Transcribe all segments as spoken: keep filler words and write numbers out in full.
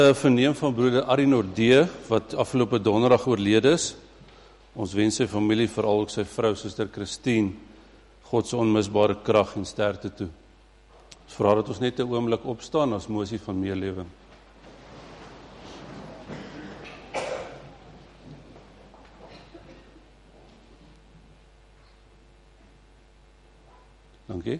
Verneem van broeder Arie Nordee, wat afgelope donderdag oorlede is. Ons wens sy familie, veral ook sy vrou, suster Christine, God se onmisbare krag en sterkte toe. Ons vra dat ons net 'n oomblik opstaan as mosie van meelewing. Dankie.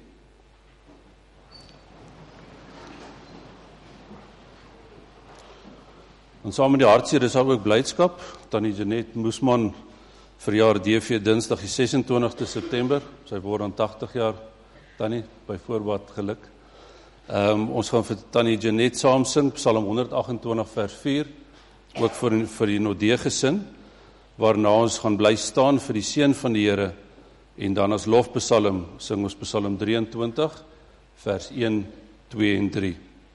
En saam met die hartseer is daar ook blydskap. Tannie Janet Moesman verjaar D V Dinsdag die ses en twintigste September. Sy word dan tagtig jaar. Tannie, by voorbaat geluk. Um, ons gaan vir Tannie Janet saam sing, Psalm honderd agt en twintig vers vier, ook vir, vir die Nodee gesin, waarna ons gaan bly staan vir die seën van die Here, en dan as lofpsalm sing ons Psalm drie en twintig, vers een, twee en drie.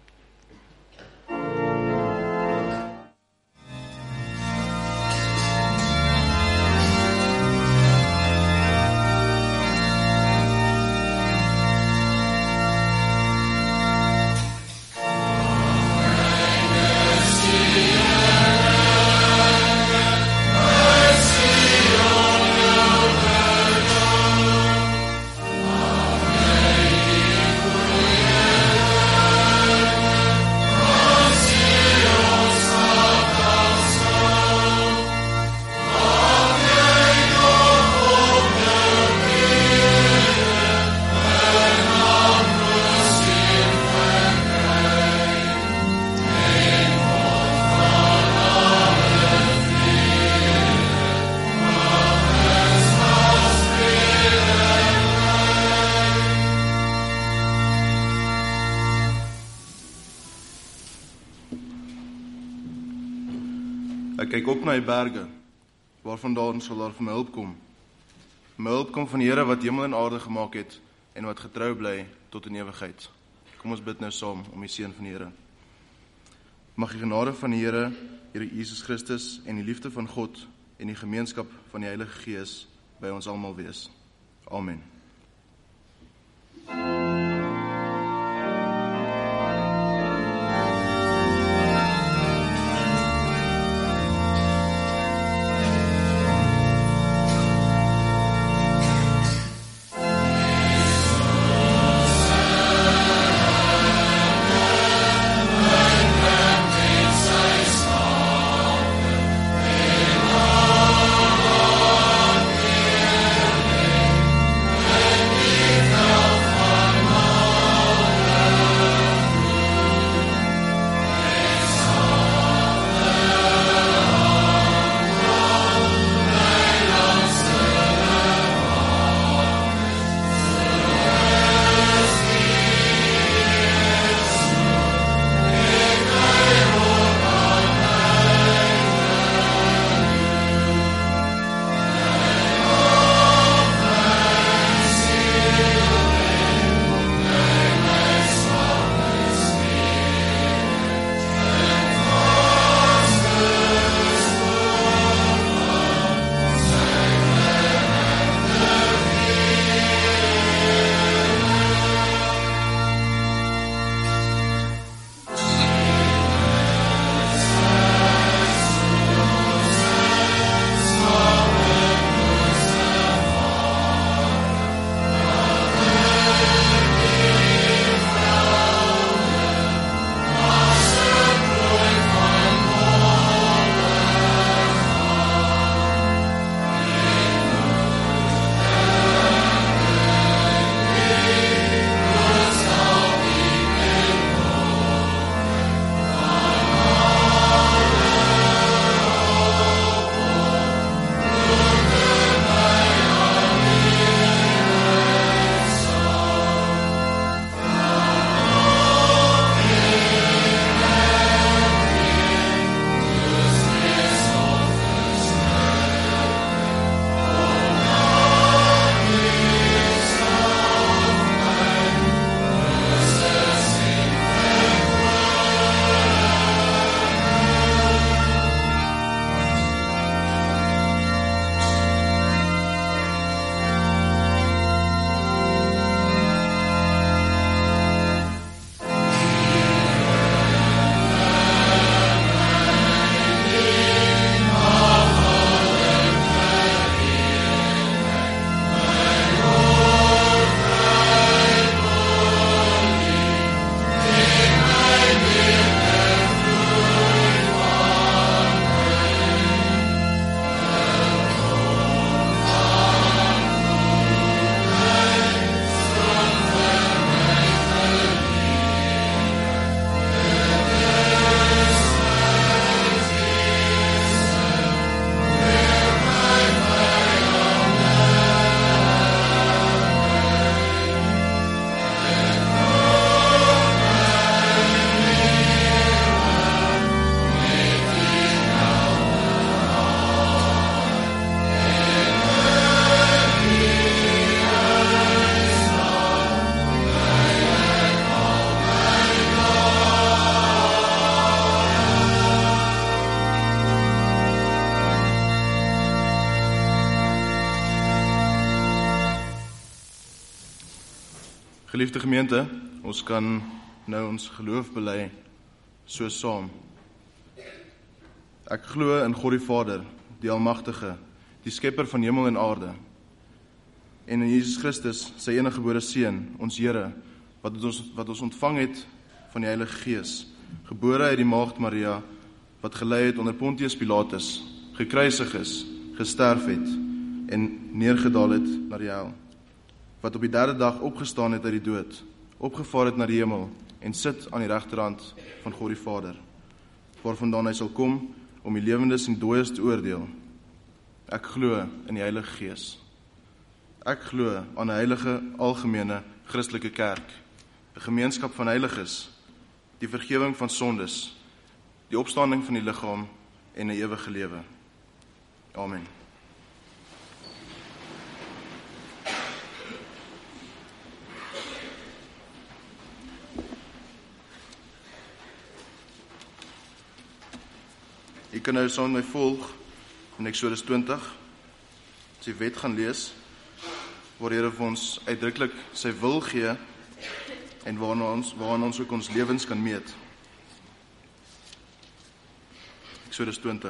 Ek kyk op na die berge, waarvandaan sal daar vir my hulp kom. My hulp kom van die Here wat hemel en aarde gemaak het, en wat getrou bly tot in ewigheid. Kom ons bid nou saam om die seën van die Here. Mag die genade van die Here, Here Jesus Christus, en die liefde van God, en die gemeenskap van die Heilige Gees, by ons almal wees. Amen. Amen. Geliefde gemeente, ons kan nou ons geloof bely so saam. Ek glo in God die Vader, die Almagtige, die skepper van hemel en aarde, en in Jesus Christus, sy enige gebore Seun, ons Here, wat ons, wat ons ontvang het van die Heilige Gees, gebore uit die maagd Maria, wat gelei het onder Pontius Pilatus, gekruisig is, gesterf het, en neergedaal het na die hel, wat op die derde dag opgestaan het uit die dood, opgevaar het na die hemel, en sit aan die regterhand van God die Vader, waarvandaan hy sal kom, om die lewendes en dooies te oordeel. Ek glo in die Heilige Gees. Ek glo aan 'n heilige, algemene, Christelike kerk, 'n gemeenskap van heiliges, die vergewing van sondes, die opstanding van die liggaam en 'n ewige lewe. Amen. Jy kan nou saam met my volg in Eksodus twintig, as die wet gaan lees, waar die Here vir ons uitdruklik sy wil gee, en waarna ons, waarna ons ook ons lewens kan meet. Eksodus twintig.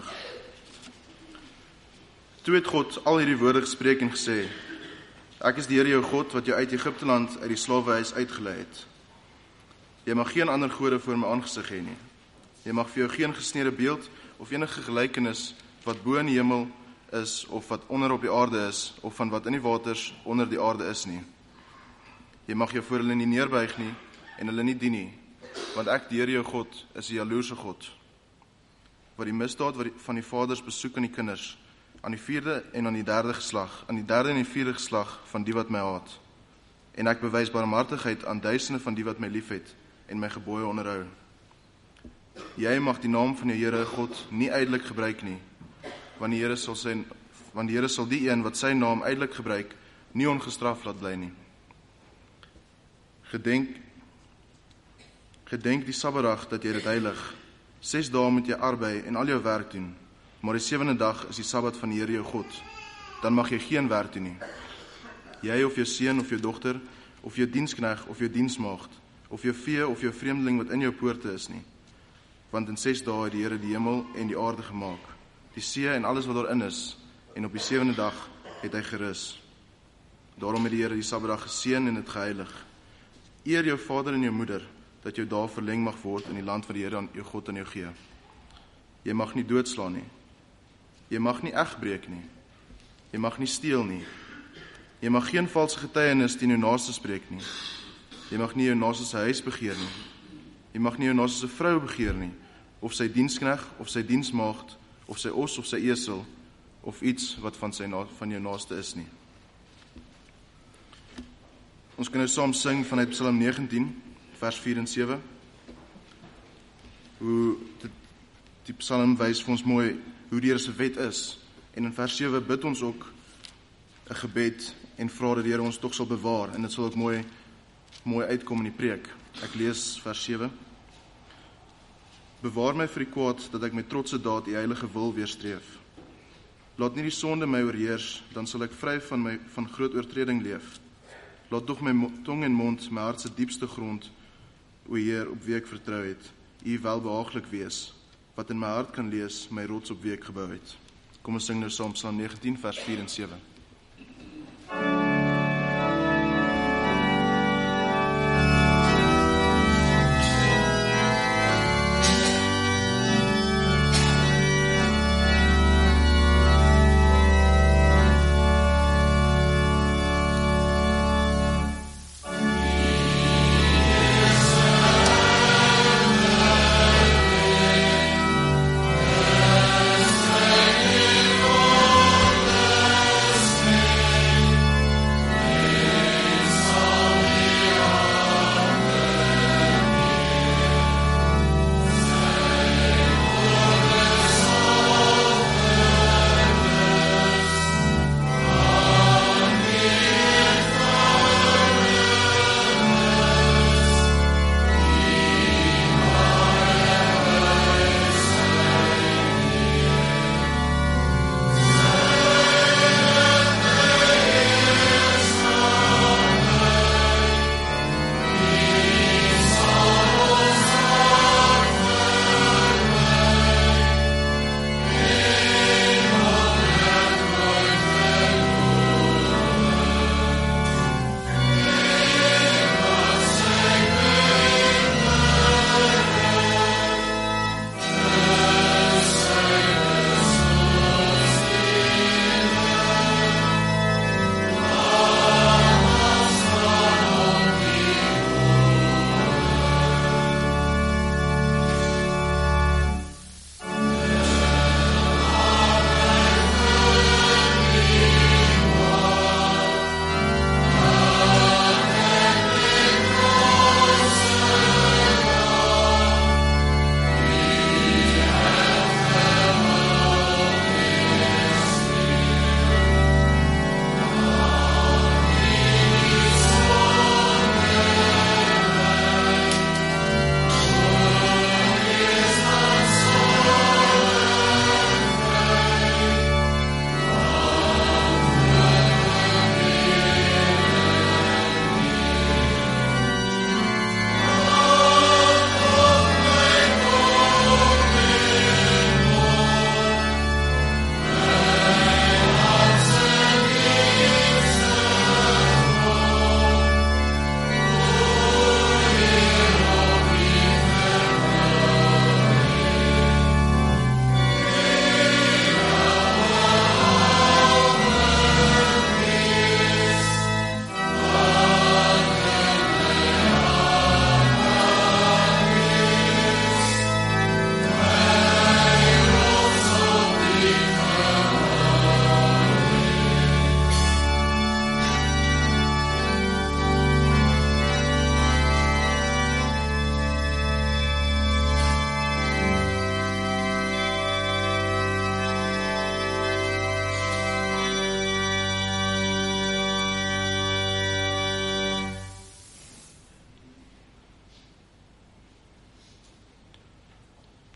Toe het God al hierdie woorde gespreek en gesê, ek is die Here jou God, wat jou uit Egipteland uit die slawehuis uitgelei het. Jy mag geen ander gode voor my aangesig hê nie. Jy mag vir jou geen gesneede beeld of enige gelykenis wat bo in die hemel is, of wat onder op die aarde is, of van wat in die waters onder die aarde is nie. Jy mag jou voor hulle nie neerbuig nie, en hulle nie dien nie, want ek, die Here jou God, is 'n jaloerse God, wat die misdaad van die vaders besoek aan die kinders, aan die vierde en aan die derde geslag, aan die derde en die vierde geslag van die wat my haat. En ek bewys barmhartigheid aan duisende van die wat my liefhet, en my gebooie onderhou. Jy mag die naam van die Here God nie ydelik gebruik nie, want die Here sal sy, want die Here sal die een wat sy naam ydelik gebruik, nie ongestraf laat bly nie. Gedenk, gedenk die Sabbatdag dat jy dit heilig. Ses dae moet jy arbei en al jou werk doen, maar die sewende dag is die Sabbat van die Here jou God. Dan mag jy geen werk doen nie. Jy of jou seun of jou dogter, of jou dienskneg of jou diensmaagd, of jou vee of jou vreemdeling wat in jou poorte is nie. Want in ses dae het die Here die hemel en die aarde gemaak, die see en alles wat daarin is, en op die sewende dag het hy gerus. Daarom het die Here die Sabbatdag geseën en dit geheilig. Eer jou vader en jou moeder, dat jou dae verleng mag word in die land wat die Here aan jou God aan jou gee. Jy mag nie doodslaan nie. Jy mag nie egbreek nie. Jy mag nie steel nie. Jy mag geen valse getuienis teen jou naaste spreek nie. Jy mag nie jou naaste se huis begeer nie. Jy mag nie jou naaste se vrou begeer nie, of sy dienskneg, of sy diensmaagd, of sy os, of sy esel, of iets wat van, sy na, van jou naaste is nie. Ons kan nou saam sing vanuit Psalm negentien, vers vier en sewe. Hoe die, die Psalm wys vir ons mooi hoe die Here se wet is. En in vers sewe bid ons ook 'n gebed en vra dat die Here ons tog sal bewaar, en dit sal ook mooi, mooi uitkom in die preek. Ek lees vers sewe. Bewaar my vir die kwaad, dat ek met trotse daad die heilige wil weerstreef. Laat nie die sonde my oorheers, dan sal ek vry van, my, van groot oortreding leef. Laat tog my tong en mond, my hart se diepste grond, o Heer, op wie ek vertrou het, U welbehaaglik wees, wat in my hart kan lees, my rots op wie ek gebou het. Kom ons sing nou saam Psalm negentien, vers vier en sewe.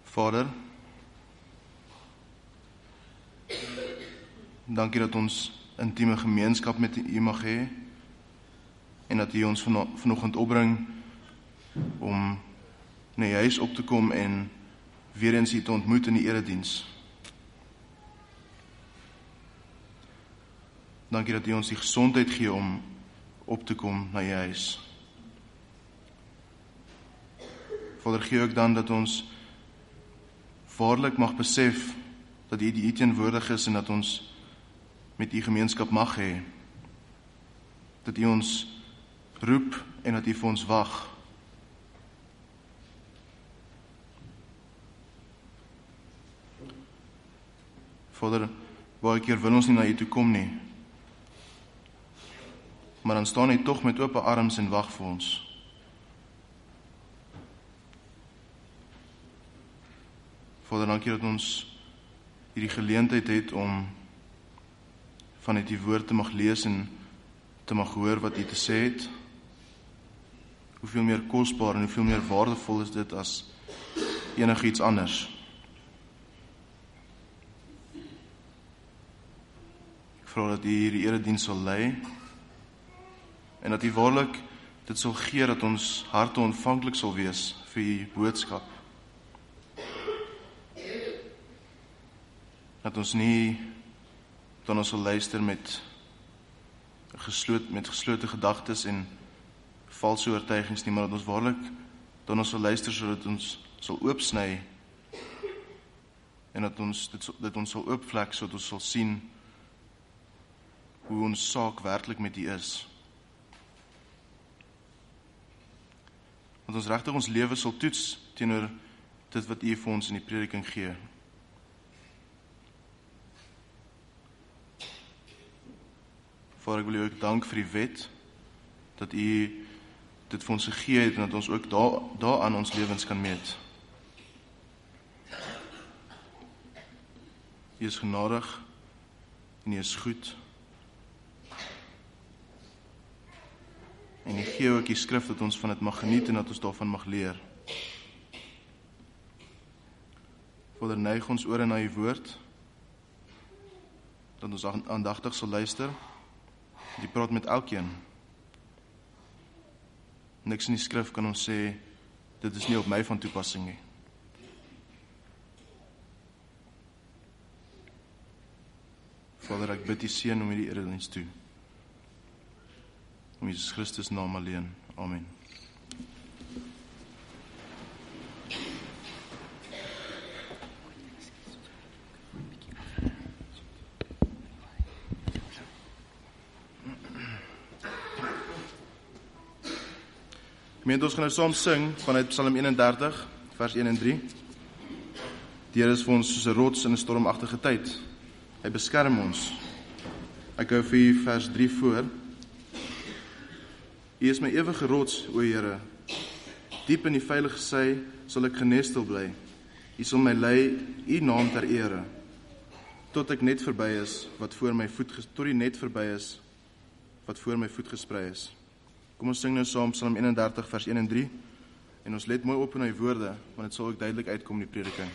Vader, dankie dat ons intieme gemeenskap met U mag hê en dat U ons vano- vanoggend opbring om na U huis op te kom en weer eens U te ontmoet in die erediens. Dankie dat U ons die gesondheid gee om op te kom na U huis. Vader, gee ook dan dat ons waarlik mag besef dat U die U teenwoordig is en dat ons met U gemeenskap mag hê. Dat U ons roep en dat U vir ons wag. Vader, baie keer wil ons nie na U toe kom nie. Maar dan staan U tog met oop arms en wag vir ons. Vader, dankie dat ons hierdie geleentheid het om vanuit die woord te mag lees en te mag hoor wat U te sê het. Hoeveel meer kosbaar en hoeveel meer waardevol is dit as enige iets anders. Ek vra dat U hierdie erediens sal lei en dat U waarlik dit sal gee dat ons harte ontvanklik sal wees vir U boodskap. Dat ons nie dan ons sal luister met gesloot, met geslote gedagtes en valse oortuigings nie, maar dat ons waarlik dan ons sal luister sodat ons sal oopsny en dat ons dit, dit ons sal oopvlek sodat ons sal sien hoe ons saak werklik met U is. Dat ons regtig ons lewe sal toets teenoor dit wat U vir ons in die prediking gee. Vader, ek wil U ook dank vir die wet, dat U dit vir ons gegee het en dat ons ook daar, daaraan ons lewens kan meet. U is genadig en U is goed. En U gee ook die skrif dat ons van dit mag geniet en dat ons daarvan mag leer. Vader, neig ons ore na U woord, dat ons aandagtig sal luister. Die praat met elkeen. Niks in die skrif kan ons sê, dit is nie op my van toepassing nie. Vader, ek bid U seën om hierdie erediens toe. Om Jesus Christus naam alleen. Amen. Gemeente, ons gaan nou saam sing vanuit Psalm eenendertig, vers een en drie. Die Here is vir ons soos 'n rots in 'n stormagtige tyd. Hy beskerm ons. Ek hou vir U vers drie voor. U is my ewige rots, o Here. Diep in die veilige sy sal ek genestel bly. U sal my lei, U naam ter ere. Tot ek net verby is wat voor my voet tot die net verby is wat voor my voet gesprei is. Kom ons sing nou saam Psalm eenendertig vers een en drie en ons let mooi op in die woorde, want dit sal ook duidelik uitkom in die prediking.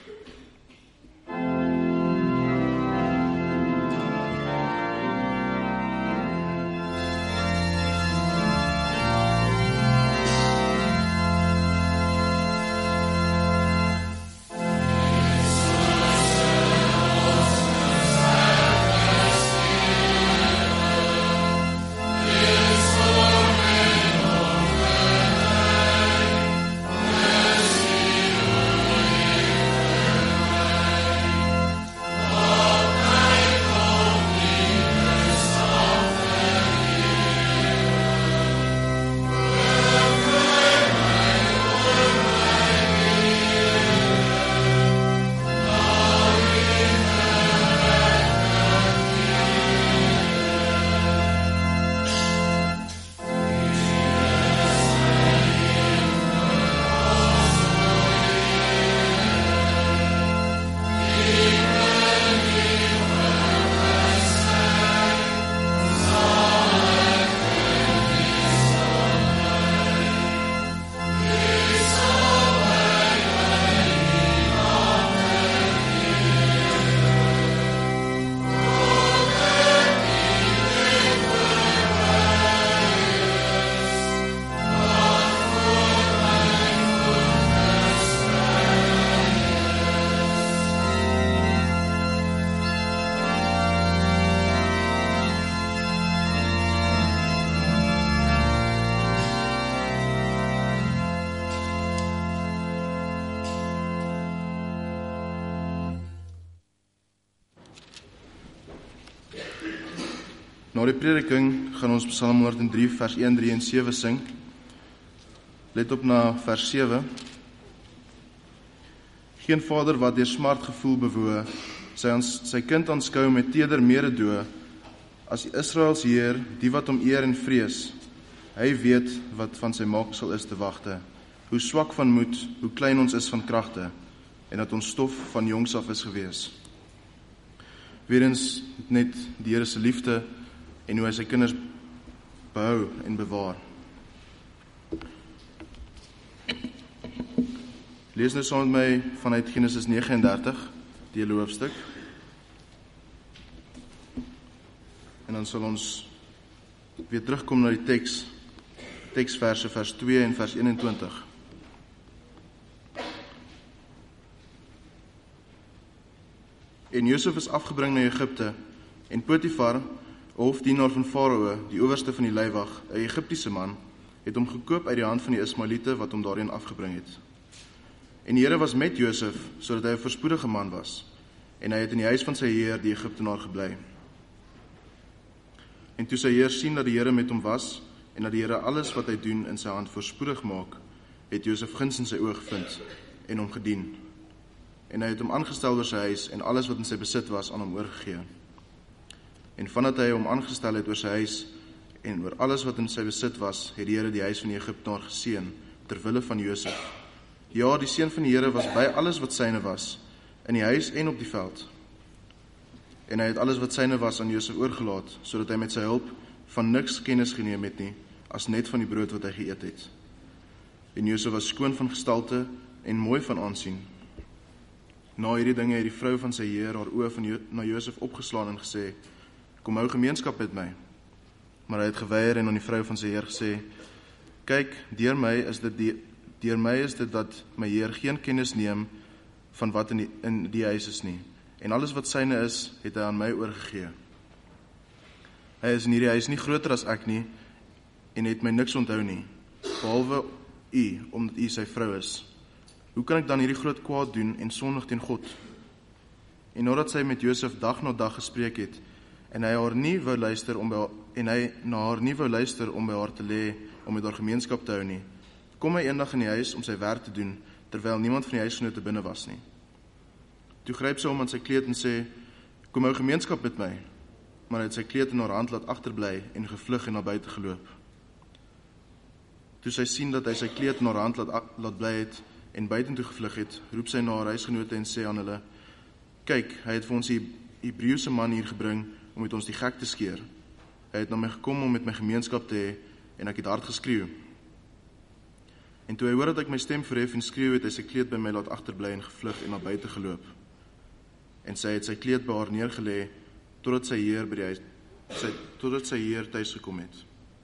Na die prediking gaan ons Psalm honderd drie vers een, drie en sewe sing. Let op na vers sewe. Geen vader wat deur smart gevoel bewoe, sy, ans, sy kind aanskou met teder mededoe, as die Israels Heer, die wat hom eer en vrees. Hy weet wat van sy maaksel is te wagte, hoe swak van moed, hoe klein ons is van kragte, en dat ons stof van jongs af is gewees. Weerens net die Here se liefde en hoe hy sy kinders behou en bewaar. Lees nou saam met my vanuit Genesis nege en dertig, die hele hoofstuk. En dan sal ons weer terugkom na die teks, teksverse vers twee en vers eenentwintig. En Josef is afgebring na Egipte, en Potifar, hofdienaar van Farao, die owerste van die leiwag, 'n Egiptiese man, het hom gekoop uit die hand van die Ismaeliete wat hom daarheen afgebring het. En die Here was met Josef, sodat hy 'n voorspoedige man was, en hy het in die huis van sy heer, die Egiptenaar, gebly. En toe sy heer sien dat die Here met hom was, en dat die Here alles wat hy doen in sy hand voorspoedig maak, het Josef guns in sy oë gevind, en hom gedien. En hy het hom aangestel oor sy huis, en alles wat in sy besit was, aan hom oorgegee. En vandat hy hom aangestel het oor sy huis, en oor alles wat in sy besit was, het die Here die huis van die Egiptenaar geseën, ter wille van Josef. Ja, die seën van die Here was by alles wat syne was, in die huis en op die veld. En hy het alles wat syne was aan Josef oorgelaat, sodat hy met sy hulp van niks kennis geneem het nie, as net van die brood wat hy geëet het. En Josef was skoon van gestalte en mooi van aansien. Na hierdie dinge het die vrou van sy heer haar oë van jo- na Josef opgeslaan en gesê, kom hou gemeenskap met my. Maar hy het geweier en aan die vrou van sy heer gesê, kyk, deur my is dit die Deur my is dit dat my heer geen kennis neem van wat in die, in die huis is nie. En alles wat syne is, het hy aan my oorgegee. Hy is in hierdie huis nie groter as ek nie, en het my niks onthou nie, behalwe u, omdat u sy vrou is. Hoe kan ek dan hierdie groot kwaad doen en sondig teen God? En nadat sy met Josef dag na dag gespreek het, en hy haar nie wou luister om by, en hy na haar nie wou luister om by haar te lê, om met haar gemeenskap te hou nie, kom hy eendag in die huis om sy werk te doen, terwyl niemand van die huisgenote binne was nie. Toe gryp sy hom aan sy kleed en sê, kom hou gemeenskap met my, maar hy het sy kleed in haar hand laat agterbly en gevlug en na buite geloop. Toe sy sien dat hy sy kleed in haar hand laat, laat bly het en buitentoe gevlug het, roep sy na haar huisgenote en sê aan hulle, kyk, hy het vir ons die Hebreëse man hier gebring om met ons die gek te skeer. Hy het na my gekom om met my gemeenskap te hê en ek het hard geskreeu. En toe hy hoor dat ek my stem verhef en skreeu, het hy sy kleed by my laat agterbly en gevlug en na buite geloop. En sy het sy kleed by haar neergelê, totdat sy heer by die huis, sy, totdat sy heer thuis gekom het.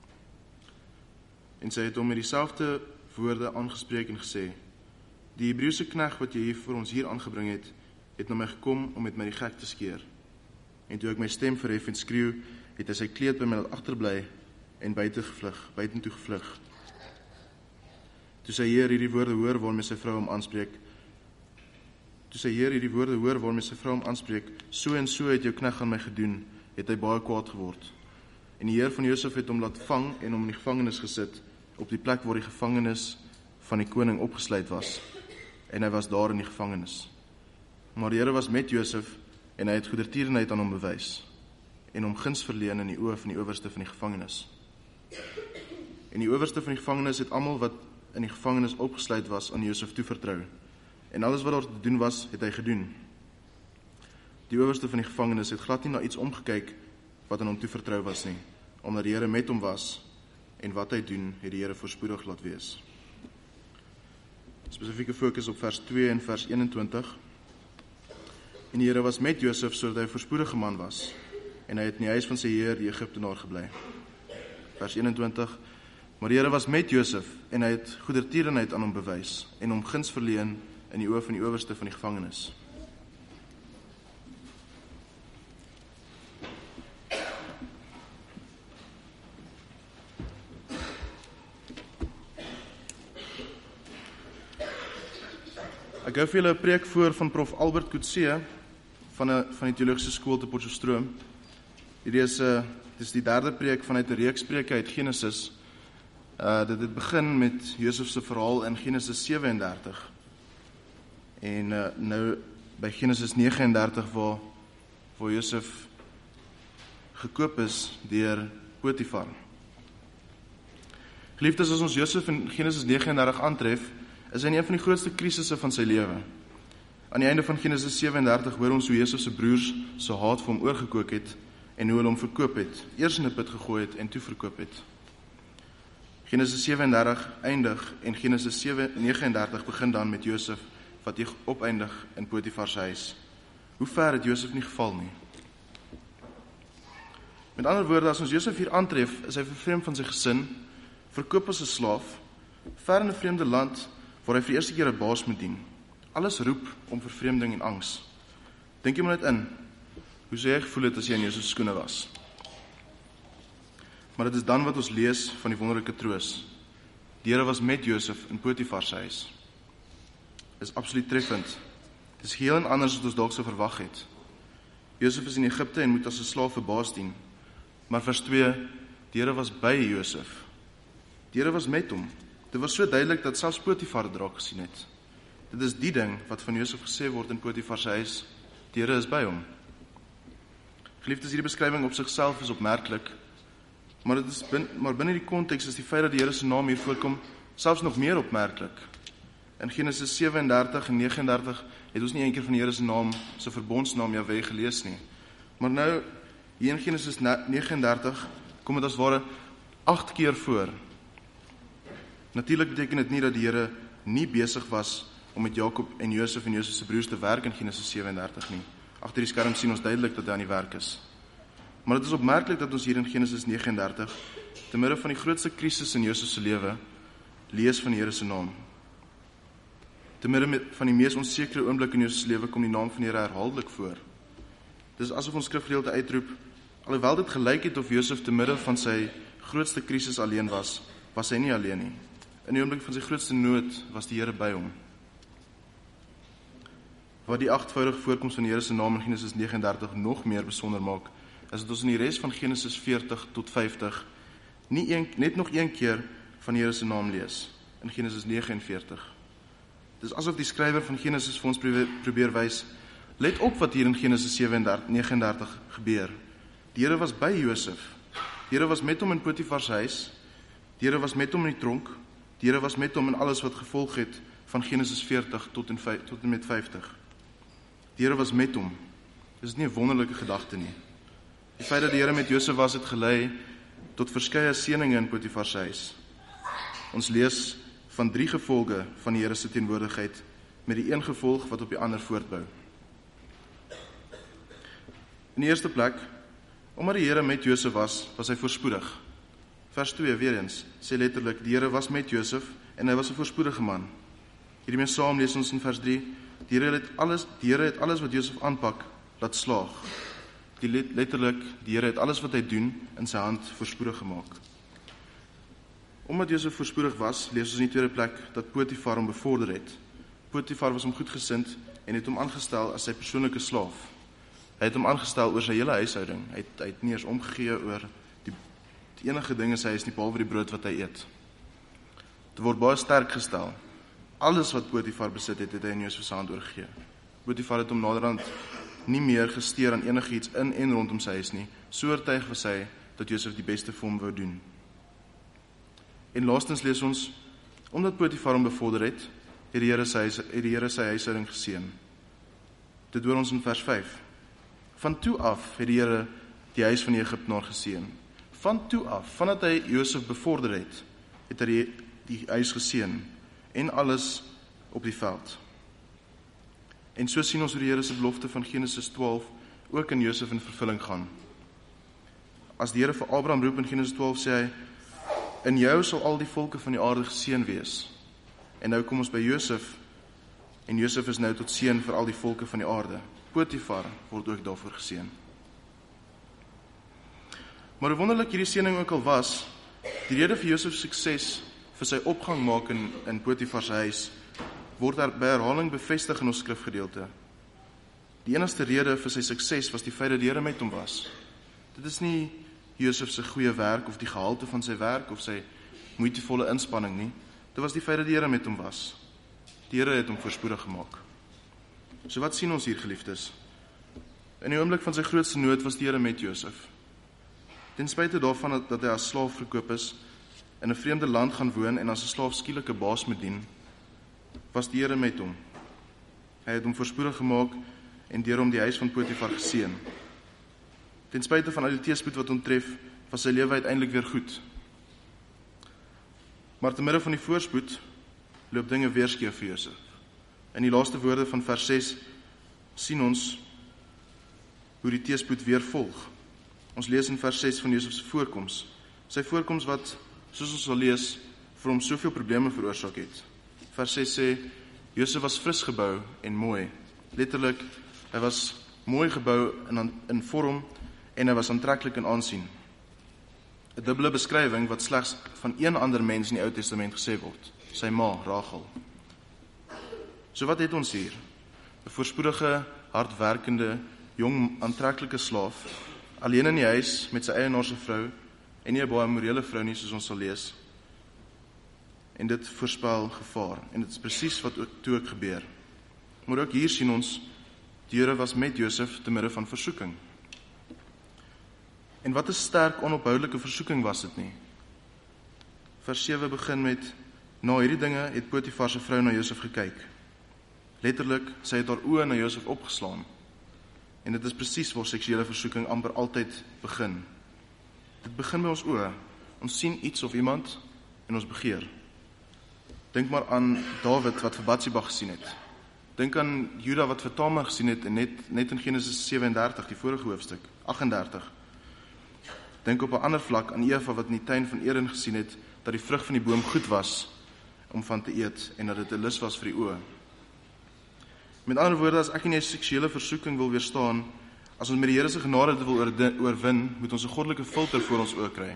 En sy het hom met dieselfde woorde aangespreek en gesê, die Hebreëse knegt wat jy hier vir ons hier aangebring het, het na my gekom om met my die gek te skeer. En toe ek my stem verhef en skreeu, het hy sy kleed by my laat agterbly en buite gevlug, buitentoe gevlug. Toe sy heer hierdie woorde hoor waarmee sy vrou hom aanspreek, toe sy heer hierdie woorde hoor waarmee sy vrou hom aanspreek, so en so het jou knegt aan my gedoen, het hy baie kwaad geword. En die heer van Josef het hom laat vang en hom in die gevangenis gesit, op die plek waar die gevangenis van die koning opgesluit was. En hy was daar in die gevangenis. Maar die Here was met Josef, en hy het goedertierenheid aan hom bewys, en hom guns verleen in die oë van die owerste van die gevangenis. En die owerste van die gevangenis het almal wat in die gevangenis opgesluit was aan Josef toevertrou. En alles wat daar te doen was, het hy gedoen. Die owerste van die gevangenis het glad nie na iets omgekyk wat aan hom toevertrou was nie, omdat die Here met hom was, en wat hy doen, het die Here voorspoedig laat wees. Spesifieke fokus op vers twee en vers eenentwintig. En die Here was met Josef, sodat hy 'n voorspoedige man was, en hy het in die huis van sy heer, die Egiptenaar, gebly. Vers eenentwintig. Maar die Here was met Josef, en hy het goedertierenheid aan hom bewys, en hom guns verleen in die oë van die owerste van die gevangenis. Ek hou vir julle 'n preek voor van prof Albert Coetzee van, van die Theologische Skool te Potchefstroom. Hierdie is 'n Dit is die derde preek vanuit 'n reeks preke uit Genesis. Uh, dit het begin met Josef se verhaal in Genesis sewe en dertig. En uh, nou by Genesis nege en dertig waar, waar Josef gekoop is deur Potifar. Geliefdes, as ons Josef in Genesis nege en dertig aantref, is hy in een van die grootste krisisse van sy lewe. Aan die einde van Genesis sewe en dertig hoor ons hoe Josef se broers so haat vir hom oorgekook het en hoe hulle hom verkoop het, eers in 'n put gegooi het en toe verkoop het. Genesis sewe en dertig eindig en Genesis nege en dertig begin dan met Josef wat hy opeindig in Potifar se huis. Hoe ver het Josef nie geval nie? Met ander woorde, as ons Josef hier aantref, is hy vervreemd van sy gesin, verkoop as 'n slaaf, ver in 'n vreemde land waar hy vir die eerste keer 'n baas moet dien. Alles roep om vervreemding en angs. Dink jy maar net in, hoe sou jy gevoel het as jy in Josef se skoene was? Maar dit is dan wat ons lees van die wonderlike troos. Die Here was met Josef in Potifar se huis. Dit is absoluut treffend. Dit is geheel en anders wat ons dalk sou verwag het. Josef is in Egipte en moet as 'n slaaf vir baas dien. Maar vers twee, die Here was by Josef. Die Here was met hom. Dit was so duidelik dat selfs Potifar dit raak gesien het. Dit is die ding wat van Josef gesê word in Potifar se huis, die Here is by hom. Geliefdes, hierdie beskrywing op sigself is opmerklik, maar dit is bin, maar binne die konteks is die feit dat die Here se naam hier voorkom selfs nog meer opmerklik. In Genesis sewe en dertig en nege en dertig het ons nie eendag van die Here se naam, se verbondsnaam Jahwe gelees nie. Maar nou hier in Genesis nege en dertig kom dit as ware agt keer voor. Natuurlik beteken dit nie dat die Here nie besig was om met Jakob en Josef en Josef se broers te werk in Genesis sewe en dertig nie. Agter die skerm sien ons duidelik dat hy aan die werk is. Maar dit is opmerklik dat ons hier in Genesis nege en dertig, te midde van die grootste krisis in Josef se lewe, lees van die Here se naam. Te midde van die mees onsekere oomblik in Josef se lewe kom die naam van die Here herhaaldelik voor. Dit is asof ons skrifgedeelte uitroep, alhoewel dit gelyk het of Josef te midde van sy grootste krisis alleen was, was hy nie alleen nie. In die oomblik van sy grootste nood was die Here by hom. Wat die agtvoudige voorkoms van die Here se naam in Genesis nege en dertig nog meer besonder maak, is dat ons in die res van Genesis veertig tot vyftig nie een, net nog een keer van die Here se naam lees, in Genesis nege en veertig. Dit is asof die skrywer van Genesis vir ons probeer, probeer wys, let op wat hier in Genesis sewe en nege en dertig gebeur. Die Here was by Josef, die Here was met hom in Potifar se huis, die Here was met hom in die tronk, die Here was met hom in alles wat gevolg het van Genesis veertig tot en, tot en met vyftig. Die Here was met hom. Dit is nie 'n wonderlike gedagte nie. Die feit dat die Here met Josef was, het gelei tot verskeie seëninge in Potifar se huis. Ons lees van drie gevolge van die Here se teenwoordigheid, met die een gevolg wat op die ander voortbou. In die eerste plek, omdat die Here met Josef was, was hy voorspoedig. Vers twee weer eens, sê letterlik, die Here was met Josef en hy was 'n voorspoedige man. Hiermee saam lees ons in vers drie, die Here het alles, die Here het alles wat Josef aanpak, laat slaag. Die letterlik, die Here het alles wat hy doen in sy hand voorspoedig gemaak. Omdat Josef voorspoedig was, lees ons in die tweede plek dat Potifar hom bevorder het. Potifar was hom goedgesind en het hom aangestel as sy persoonlike slaaf. Hy het hom aangestel oor sy hele huishouding. Hy het, hy het nie eens omgegee oor die, die enige ding is hy is nie behalwe die brood wat hy eet. Dit word baie sterk gestel. Alles wat Potifar besit het, het hy in Josef se hand oorgegee. Potifar het hom naderhand nie meer gesteer aan enigiets in en rondom sy huis nie. So oortuig was hy dat Josef die beste vir hom wou doen. En laastens lees ons, omdat Potifar hom bevorder het, het die Here sy, het die Here sy huishouding geseën. Dit hoor ons in vers vyf. Van toe af het die Here die huis van die Egiptenaar geseën. Van toe af, vandat hy Josef bevorder het, het hy die, die huis geseën en alles op die veld. En so sien ons hoe die Here se belofte van Genesis twaalf ook in Josef in vervulling gaan. As die Here vir Abraham roep in Genesis twaalf, sê hy, in jou sal al die volke van die aarde geseën wees. En nou kom ons by Josef, en Josef is nou tot seën vir al die volke van die aarde. Potifar word ook daarvoor geseën. Maar hoe wonderlik hierdie seëning ook al was, die rede vir Josef se sukses vir sy opgang maak in, in Potifar se huis, word daar by herhaling bevestig in ons skrifgedeelte. Die enigste rede vir sy sukses was die feit dat die Here met hom was. Dit is nie Josef se goeie werk of die gehalte van sy werk of sy moeitevolle inspanning nie. Dit was die feit dat die Here met hom was. Die Here het hom voorspoedig gemaak. So wat sien ons hier, geliefdes? In die oomblik van sy grootste nood was die Here met Josef. Ten spyte daarvan dat, dat hy as slaaf verkoop is, in 'n vreemde land gaan woon en as 'n slaaf skielike baas moet dien, was die Here met hom. Hy het hom voorspoedig gemaak en deur hom die huis van Potifar geseën. Ten spyte van al die teëspoed wat hom tref, was sy lewe uiteindelik weer goed. Maar te midde van die voorspoed loop dinge weer skeef vir Josef. In die laaste woorde van vers ses sien ons hoe die teëspoed weer volg. Ons lees in vers ses van Josef se voorkoms. Sy voorkoms wat, soos ons sal lees, vir hom soveel probleme veroorsaak het. Vers ses sê, Josef was fris gebou en mooi. Letterlik, hy was mooi gebou in, in vorm en hy was aantreklik in aansien. 'n Dubbele beskrywing wat slegs van een ander mens in die Ou Testament gesê word, sy ma, Rachel. So wat het ons hier? 'n Voorspoedige, hardwerkende, jong, aantreklike slaaf, alleen in die huis met sy eienaar se vrou, en nie 'n baie morele vrou nie, soos ons sal lees. En dit voorspel gevaar, en dit is presies wat ook toe ook gebeur. Maar ook hier sien ons, die Here was met Josef te midde van versoeking. En wat 'n sterk, onophoudelike versoeking was dit nie. Vers sewe begin met, na hierdie dinge het Potifar se vrou na Josef gekyk. Letterlik, sy het haar oë na Josef opgeslaan. En dit is presies waar seksuele versoeking amper altyd begin. Dit begin by ons oë. Ons sien iets of iemand en ons begeer. Dink maar aan Dawid wat vir Batsheba gesien het. Dink aan Juda wat vir Tamar gesien het en net, net in Genesis sewe en dertig, die vorige hoofstuk, agt en dertig. Dink op 'n ander vlak aan Eva wat in die tuin van Eden gesien het, dat die vrug van die boom goed was om van te eet en dat dit 'n lus was vir die oë. Met ander woorde, as ek nie 'n seksuele versoeking wil weerstaan, as ons met die Here se genade dit wil oorwin, moet ons 'n goddelike filter voor ons oë kry.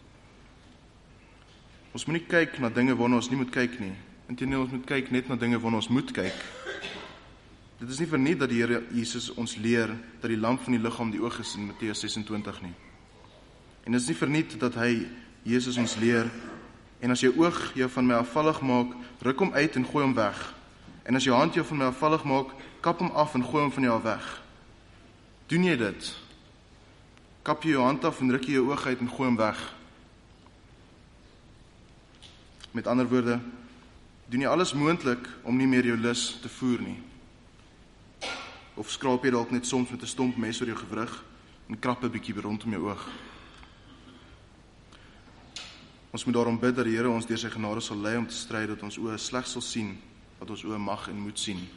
Ons moet nie kyk na dinge waarna ons nie moet kyk nie. Inteendeel, ons moet kyk net na dinge waarna ons moet kyk. Dit is nie verniet dat die Here Jesus ons leer dat die lamp van die liggaam die oog is in Matteus ses en twintig nie. En dit is nie verniet dat hy, Jesus, ons leer, en as jou oog jou van my afvallig maak, ruk hom uit en gooi hom weg. En as jou hand jou van my afvallig maak, kap hom af en gooi hom van jou weg. Doen jy dit? Kap jy jou hand af en ruk jy jou oog uit en gooi hom weg. Met ander woorde, doen jy alles moontlik om nie meer jou lus te voer nie. Of skraap jy dalk net soms met 'n stomp mes oor jou gewrig en krap 'n bietjie rondom jou oog. Ons moet daarom bid dat die Here ons deur sy genade sal lei om te stry, dat ons oë slegs sal sien wat ons oë mag en moet sien.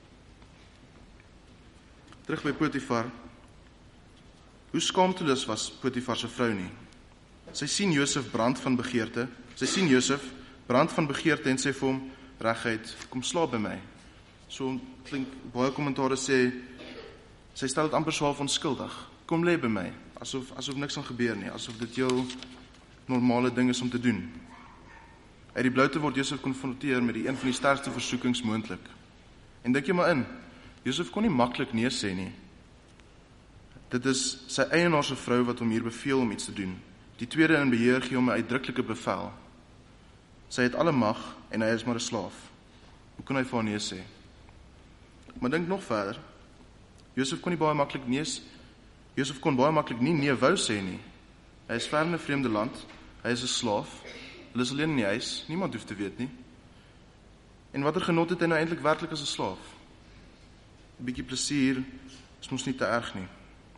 Terug by Potifar. Hoe skaamteloos was Potifar se vrou nie? Sy sien Josef brand van begeerte. Sy sien Josef brand van begeerte en sê vir hom, reguit, kom slaap by my. So klink, baie kommentare sê, sy stel dit amper swaar onskuldig. Kom lê by my, asof, asof niks gaan gebeur nie, asof dit heel normale ding is om te doen. Uit die bloute word Josef konfronteer met die een van die sterkste versoekings moontlik. En dink jy maar in, Josef kon nie maklik nee sê nie. Dit is sy eienaar se vrou wat hom hier beveel om iets te doen. Die tweede in beheer gee hom 'n uitdruklike bevel. Sy het alle mag en hy is maar 'n slaaf. Hoe kon hy vir haar nee sê? Maar dink nog verder. Josef kon nie baie maklik nee Josef kon baie maklik nie nee wou sê nie. Hy is ver in 'n vreemde land. Hy is 'n slaaf. Hulle is alleen in die huis. Niemand hoef te weet nie. En watter genot het hy nou eintlik werklik as 'n slaaf? 'n Bietjie plesier is mos nie te erg nie.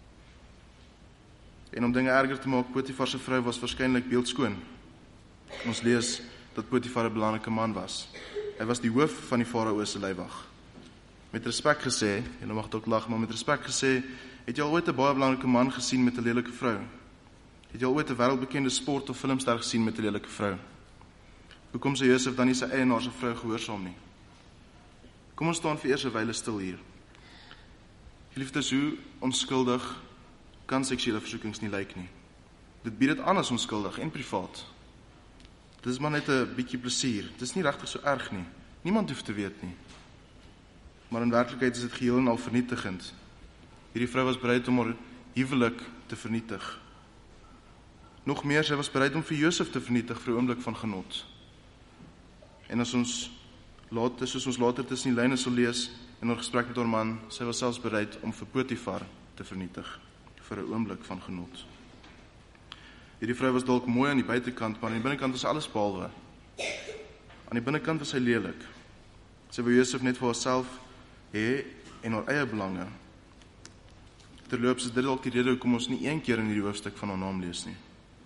En om dinge erger te maak, Potifar se vrou was waarskynlik beeldskoon. Ons lees dat Potifar 'n belangrike man was. Hy was die hoof van die farao se leiwag. Met respek gesê, julle mag dalk lag, maar met respek gesê, het jy al ooit 'n baie belangrike man gesien met 'n lelike vrou? Het jy al ooit 'n wêreldbekende sport of filmster gesien met 'n lelike vrou? Hoekom sê Josef dan nie sy eienaar se vrou gehoorsaam nie? Kom ons staan vir eers 'n wyle stil hier. Geliefdes, hoe onskuldig kan seksuele versoekings nie lyk nie. Dit bied dit aan as onskuldig en privaat. Dit is maar net 'n bietjie plesier. Dit is nie regtig so erg nie. Niemand hoef te weet nie. Maar in werklikheid is dit geheel en al vernietigend. Hierdie vrou was bereid om haar huwelik te vernietig. Nog meer, sy was bereid om vir Josef te vernietig vir 'n oomblik van genot. En as ons later, soos ons later tussen die lyne sal lees in haar gesprek met haar man, sy was selfs bereid om vir Potifar te vernietig vir 'n oomblik van genot. Hierdie vrou was dalk mooi aan die buitekant, maar aan die binnekant was alles behalwe. Aan die binnekant was sy lelik. Sy wou Josef net vir haarself hê en haar eie belange. Terloops is dit dalk die rede hoekom ons nie een keer in hierdie hoofstuk van haar naam lees nie.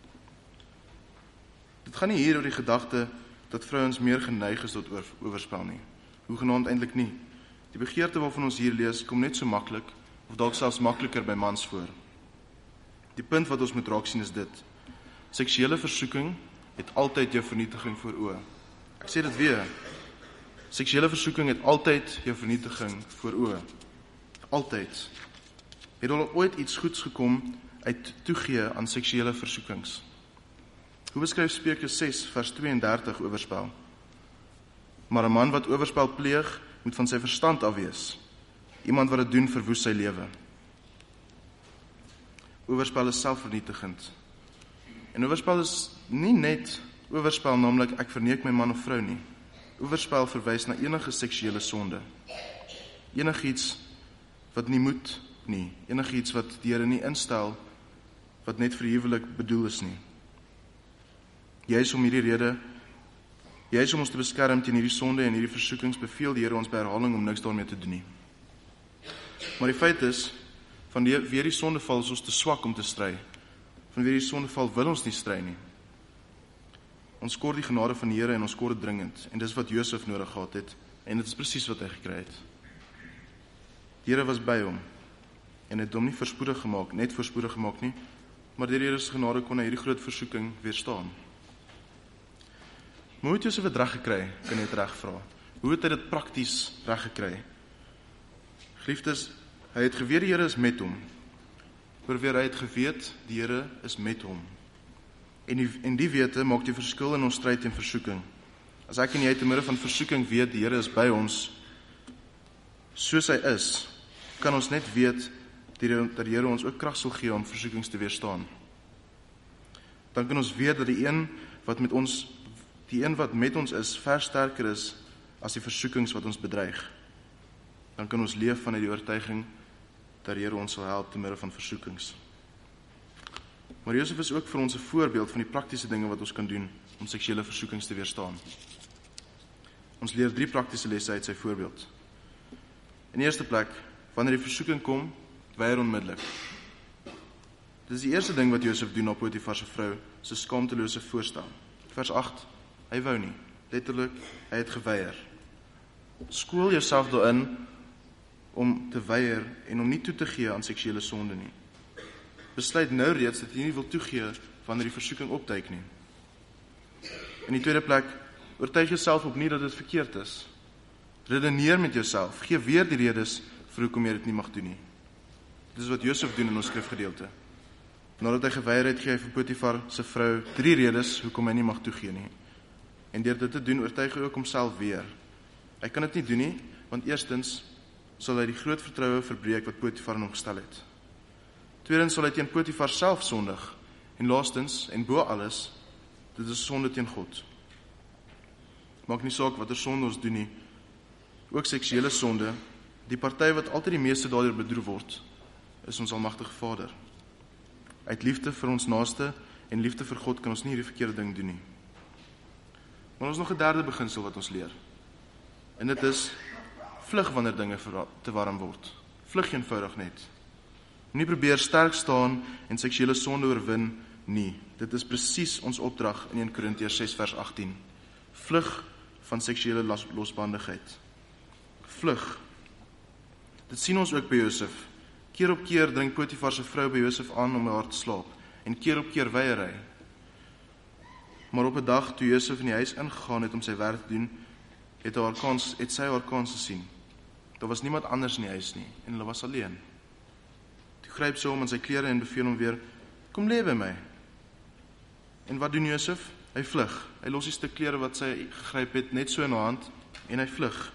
Dit gaan nie hier oor die gedagte dat vrouens meer geneig is tot oorspel nie. Hoegenaamd eintlik nie. Die begeerte waarvan ons hier lees, kom net so maklik, of dalk selfs makliker by mans voor. Die punt wat ons moet raak sien is dit. Seksuele versoeking het altyd jou vernietiging voor oë. Ek sê dit weer. Seksuele versoeking het altyd jou vernietiging voor oë. Altyd. Het al ooit iets goeds gekom uit toegee aan seksuele versoekings? Hoe beskryf Spreuke ses vers twee en dertig oorspel? Maar 'n man wat oorspel pleeg, moet van sy verstand af wees. Iemand wat dit doen, verwoes sy lewe. Oorspel is selfvernietigend. En oorspel is nie net oorspel, naamlik ek verneek my man of vrou nie. Oorspel verwys na enige seksuele sonde. Enigiets wat nie moet nie. Enigiets wat die Here nie instel, wat net vir huwelik bedoel is nie. Juis om hierdie rede, juis om ons te beskerm teen hierdie sonde en hierdie versoekings, beveel die Here ons by herhaling om niks daarmee te doen nie. Maar die feit is, van die, weer die sondeval is ons te swak om te stry. Van weer die sondeval wil ons nie stry nie. Ons kort die genade van die Here en ons kort dit dringend. En dis wat Josef nodig gehad het. En dit is presies wat hy gekry het. Die Here was by hom. En het hom nie verspoedig gemaak, net verspoedig gemaak nie, maar deur die Here se genade kon hy hierdie groot versoeking weerstaan. Maar hoe het Josef het reg gekry, kan jy dit reg vra. Hoe het hy dit prakties reg gekry? Geliefdes, hy het geweet die Here is met hom. Oor weer hy het geweet, die Here is met hom. En die, en die wete maak die verskil in ons stryd en versoeking. As ek en jy te midde van versoeking weet, die Here is by ons, soos hy is, kan ons net weet, dat die Here ons ook krag sal gee om versoekings te weerstaan. Dan kan ons weet dat die een wat met ons, die een wat met ons is, ver sterker is as die versoekings wat ons bedreig. Dan kan ons leef vanuit die oortuiging dat die Here ons sal help te midde van versoekings. Maar Josef is ook vir ons 'n voorbeeld van die praktiese dinge wat ons kan doen om seksuele versoekings te weerstaan. Ons leer drie praktiese lesse uit sy voorbeeld. In die eerste plek, wanneer die versoeking kom, weier onmiddellik. Dit is die eerste ding wat Josef doen op Potifar se vrou, sy skaamtelose voorstel. Vers agt, hy wou nie. Letterlik, hy het geweier. Skool jouself daarin om te weier en om nie toe te gee aan seksuele sonde nie. Besluit nou reeds dat jy nie wil toegee wanneer die versoeking opduik nie. In die tweede plek, oortuig jouself opnuut dat dit verkeerd is. Redeneer met jouself, gee weer die redes vir hoekom jy dit nie mag doen nie. Dit is wat Josef doen in ons skrifgedeelte. Nadat hy geweier het, gee hy vir Potifar se vrou drie redes hoekom hy nie mag toegee nie. En deur dit te doen, oortuig hy ook homself weer. Hy kan dit nie doen nie, want eerstens sal hy die groot vertroue verbreek wat Potifar in hom gestel het. Tweedens sal hy teen Potifar self sondig. En laastens, en bo alles, dit is sonde teen God. Maak nie saak wat er sonde ons doen nie, ook seksuele sonde, die party wat altyd die meeste daardeur bedroef word, is ons almagtige Vader. Uit liefde vir ons naaste en liefde vir God kan ons nie hierdie verkeerde ding doen nie. Maar ons nog 'n derde beginsel wat ons leer. En dit is, vlug wanneer dinge te warm word. Vlug eenvoudig net. Nie probeer sterk staan en seksuele sonde oorwin nie. Dit is presies ons opdrag in eerste Korintiërs ses vers agttien. Vlug van seksuele losbandigheid. Vlug. Dit sien ons ook by Josef. Keer op keer dring Potifar se vrou by Josef aan om haar te slaap. En keer op keer weier hy. Maar op 'n dag toe Josef in die huis ingegaan het om sy werk te doen, het, haar kans, het sy haar kans gesien. Daar was niemand anders in die huis nie, en hulle was alleen. Toe gryp sy hom in sy klere en beveel hom weer, kom lê by my. En wat doen Josef? Hy vlug. Hy los die stuk klere wat sy gegryp het, net so in haar hand, en hy vlug.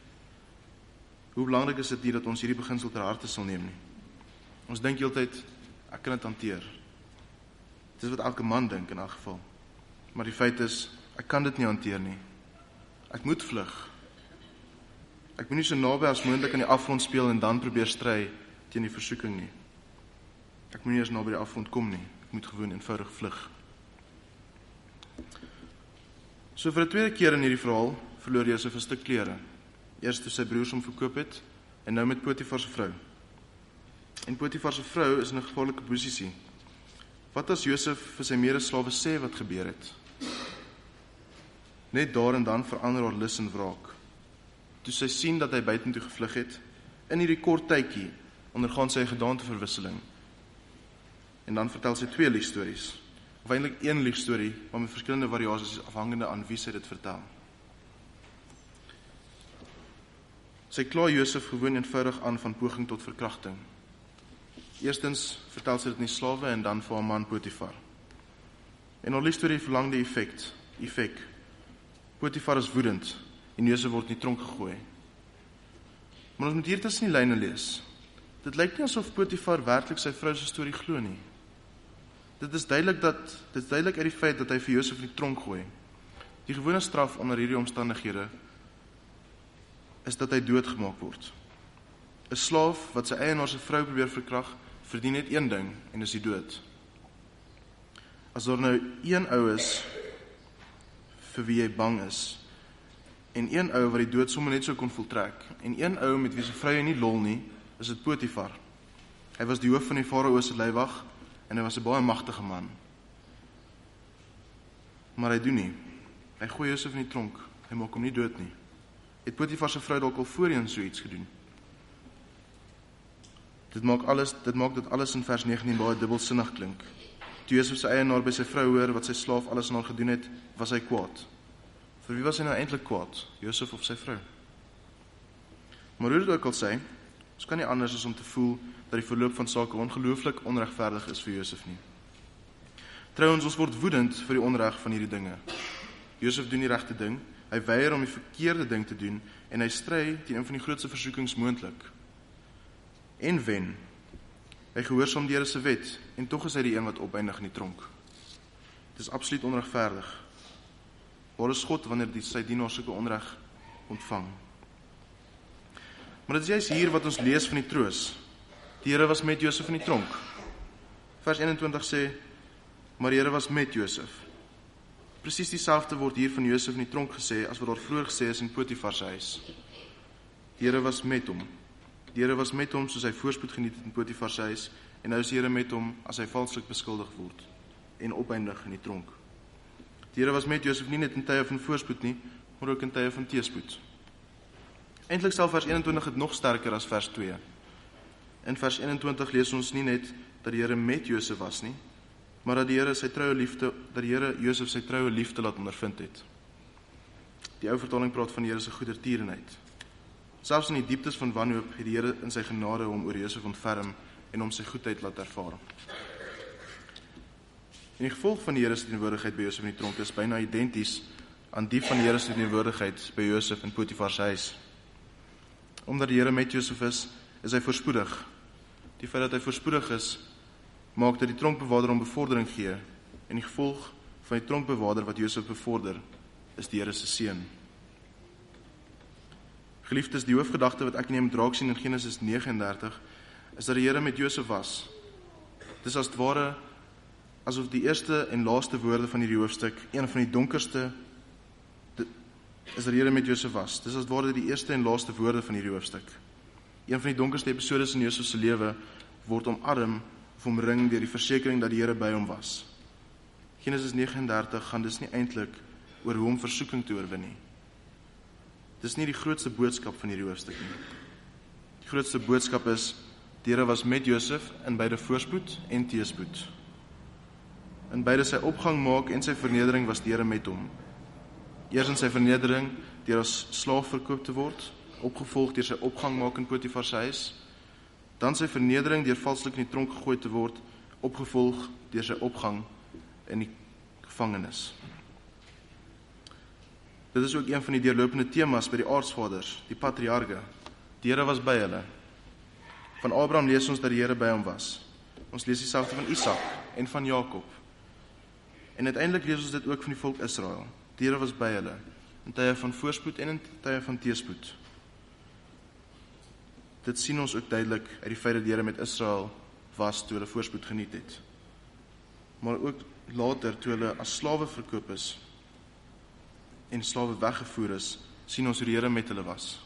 Hoe belangrik is dit nie dat ons hierdie beginsel ter harte sal neem nie. Ons dink heeltyd, ek kan dit hanteer. Dit is wat elke man dink in elk geval. Maar die feit is, ek kan dit nie hanteer nie. Ek moet vlug. Ek moet nie so naby as moontlik aan die afgrond speel en dan probeer stry teen die versoeking nie. Ek moet nie eens naby die afgrond kom nie. Ek moet gewoon eenvoudig vlug. So vir die tweede keer in hierdie verhaal verloor Josef 'n stuk klere. Eers toe sy broers hom verkoop het en nou met Potifar se vrou. En Potifar se vrou is in 'n gevaarlike posisie. Wat as Josef vir sy medeslawe sê wat gebeur het? Net daar en dan verander haar lus en wraak. Toe sy sien dat hy buitentoe gevlug het, in hierdie kort tydjie ondergaan sy 'n gedaanteverwisseling. En dan vertel sy twee liefstories, of eintlik een liefstorie, maar met verskillende variasies afhangende aan wie sy dit vertel. Sy kla Josef gewoon eenvoudig aan van poging tot verkrachting. Eerstens vertel sy dit aan die slawe en dan vir haar man Potifar. En haar liefstorie verlang die effect, effect. Potifar is woedend en Josef word in die tronk gegooi. Maar ons moet hier tussen die lyne lees. Dit lyk nie asof Potifar werklik sy vrou se storie glo nie. Dit is duidelik dat dit is duidelik uit die feit dat hy vir Josef in die tronk gooi. Die gewone straf onder hierdie omstandighede is dat hy doodgemaak word. 'n Slaaf wat sy eienaar se vrou probeer verkrag, verdien net een ding en dis die dood. As daar nou een ou is vir wie jy bang is, en een ou wat die dood sommer net so kon voltrek, en een ou met wie sy vrou nie lol nie, is dit Potifar. Hy was die hoof van die farao se leiwag en hy was 'n baie magtige man. Maar hy doen nie. Hy gooi Josef in die tronk. Hy maak hom nie dood nie. Het Potifar se vrou dalk al voorheen so iets gedoen? Dit maak alles, dit maak dit alles in vers negentien baie dubbelsinnig klink. Toe Josef sy eienaar by sy vrou hoor wat sy slaaf alles aan haar gedoen het, was hy kwaad. Vir wie was hy nou eintlik kwaad? Josef of sy vrou? Maar hoe dit ook al sê, ons kan nie anders as om te voel dat die verloop van sake ongelooflik onregverdig is vir Josef nie. Trouwens, ons word woedend vir die onreg van hierdie dinge. Josef doen die regte ding, hy weier om die verkeerde ding te doen en hy stry teen een van die grootste versoekings moontlik. En wen. Hy gehoorsaam die Here se wet en tog is hy die een wat opeindig in die tronk. Dit is absoluut onregverdig. Waar is God wanneer die sy dienaar sulke onreg ontvang? Maar dit is juist hier wat ons lees van die troos. Die Here was met Josef in die tronk. Vers eenentwintig sê, maar die Here was met Josef. Presies dieselfde word hier van Josef in die tronk gesê as wat daar vroeër gesê is in Potifar se huis. Die Here was met hom. Die Here was met hom soos hy voorspoed geniet het in Potifar se huis en nou is die Here met hom as hy valslik beskuldig word en opeindig in die tronk. Die Here was met Josef nie net in tye van voorspoed nie, maar ook in tye van teëspoed. Eintlik stel vers eenentwintig het nog sterker as vers twee. In vers eenentwintig lees ons nie net dat die Here met Josef was nie, maar dat die Here sy troue liefde, dat die Here Josef sy troue liefde laat ondervind het. Die ou vertaling praat van die Here se goedertierenheid. Selfs in die dieptes van wanhoop het die Here in sy genade hom oor Josef ontferm en hom sy goedheid laat ervaar. En die gevolg van die Here se teenwoordigheid by Josef in die tronk is byna identies aan die van die Here se teenwoordigheid by Josef in Potifar se huis. Omdat die Here met Josef is, is hy voorspoedig. Die feit dat hy voorspoedig is, maak dat die tronkbewaarder hom bevordering gee, en die gevolg van die tronkbewaarder wat Josef bevorder, is die Here se seën. Geliefdes, die hoofgedagte wat ek neem met raak sien in Genesis nege en dertig, is dat die Here met Josef was. Dit is as het ware, asof die eerste en laaste woorde van hierdie hoofstuk, een van die donkerste, is dat die Here met Josef was. Dit is as het ware die eerste en laaste woorde van hierdie hoofstuk. Een van die donkerste episodes in Josef se lewe word omarm of omring deur die versekering dat die Here by hom was. Genesis nege en dertig gaan dus nie eintlik oor hoe om versoeking te oorwin nie. Dis nie die grootste boodskap van hierdie hoofstuk nie. Die grootste boodskap is, die Here was met Josef in beide voorspoed en teëspoed. In beide sy opgang maak en sy vernedering was die Here met hom. Eers in sy vernedering deur as slaaf verkoop te word, opgevolg deur sy opgang maak in Potifar se huis, dan sy vernedering deur valslik in die tronk gegooi te word, opgevolg deur sy opgang in die gevangenis. Dit is ook een van die deurlopende temas by die aartsvaders, die patriarge. Die Here was by hulle. Van Abraham lees ons dat die Here by hom was. Ons lees dieselfde van Isak en van Jakob. En uiteindelik lees ons dit ook van die volk Israel. Die Here was by hulle, in tye van voorspoed en in tye van teëspoed. Dit sien ons ook duidelik uit die feit dat die Here met Israel was toe hulle voorspoed geniet het. Maar ook later, toe hulle as slawe verkoop is en slawe weggevoer is, sien ons hoe die Here met hulle was.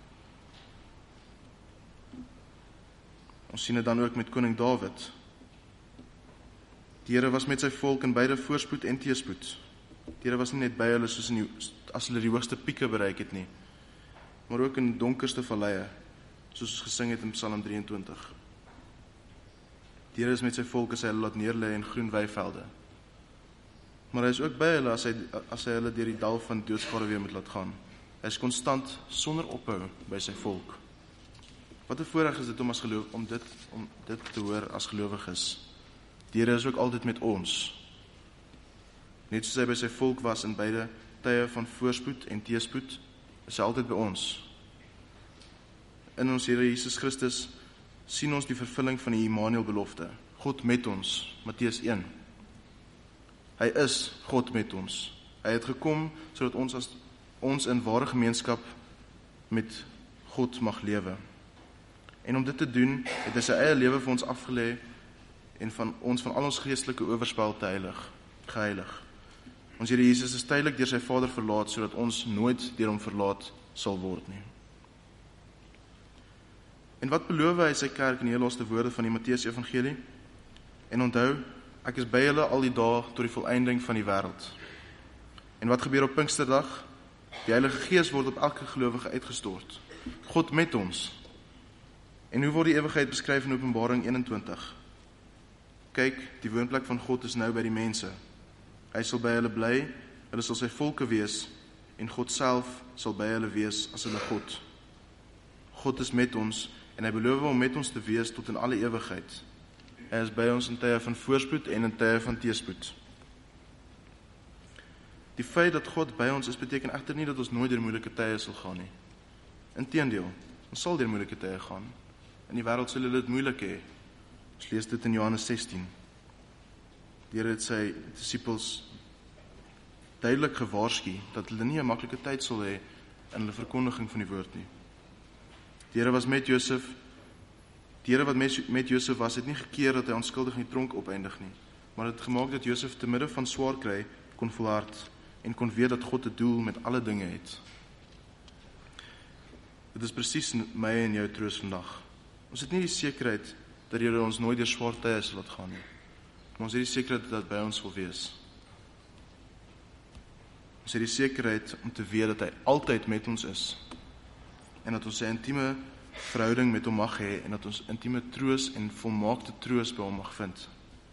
Ons sien dit dan ook met koning Dawid. Die Here was met sy volk in beide voorspoed en teëspoed. Die Here was nie net by hulle soos in die, as hulle die hoogste pieke bereik het nie, maar ook in die donkerste valleie, soos ons gesing het in Psalm drieëntwintig. Die Here is met sy volk as hy hulle laat neerlê in groen weivelde. Maar hy is ook by hulle as hy, as hy hulle deur die dal van doodskaduwee moet laat gaan. Hy is konstant, sonder ophou, by sy volk. Wat 'n voorreg is dit om, as geloof, om, dit, om dit te hoor as gelowiges. Die Here is ook altyd met ons. Net soos hy by sy volk was in beide tye van voorspoed en teëspoed, is hy altyd by ons. In ons Here Jesus Christus sien ons die vervulling van die Immanuel belofte. God met ons, Matteus een. Hy is God met ons. Hy het gekom sodat ons as ons in ware gemeenskap met God mag lewe. En om dit te doen, het hy sy eie lewe vir ons afgelê en van ons van al ons geestelike oorspel te heilig, geheilig. Ons Here Jesus is tydelik deur sy Vader verlaat, sodat ons nooit deur hom verlaat sal word nie. En wat beloof hy sy kerk in die heel laaste woorde van die Matteus Evangelie? En onthou, ek is by julle al die dae tot die volëinding van die wêreld. En wat gebeur op Pinksterdag? Die Heilige Gees word op elke gelowige uitgestort. God met ons. En hoe word die ewigheid beskryf in Openbaring eenentwintig? Kyk, die woonplek van God is nou by die mense. Hy sal by hulle bly, hulle sal sy volke wees, en God self sal by hulle wees as hulle God. God is met ons, en hy beloof om met ons te wees tot in alle ewigheid. Hy is by ons in tye van voorspoed en in tye van teëspoed. Die feit dat God by ons is, beteken egter nie dat ons nooit deur moeilike tye sal gaan nie. Inteendeel, ons sal deur moeilike tye gaan. In die wêreld sal hulle dit moeilik hê. Ons lees dit in Johannes sestien. Die Here het sy disippels duidelik gewaarsku dat hulle nie 'n maklike tyd sal hê in hulle verkondiging van die woord nie. Die Here was met Josef. Die Here wat met, met Josef was, het nie gekeer dat hy onskuldig in die tronk opeindig nie, maar het gemaak dat Josef te midde van swaar kry kon volhard en kon weet dat God 'n doel met alle dinge het. Dit is presies my en jou troos vandag. Ons het nie die sekerheid dat die Here ons nooit deur swaar tye sal laat gaan nie, maar ons het die sekerheid dat hy by ons wil wees. Ons het die sekerheid om te weet dat hy altyd met ons is en dat ons 'n intieme verhouding met hom mag hê en dat ons intieme troos en volmaakte troos by hom mag vind.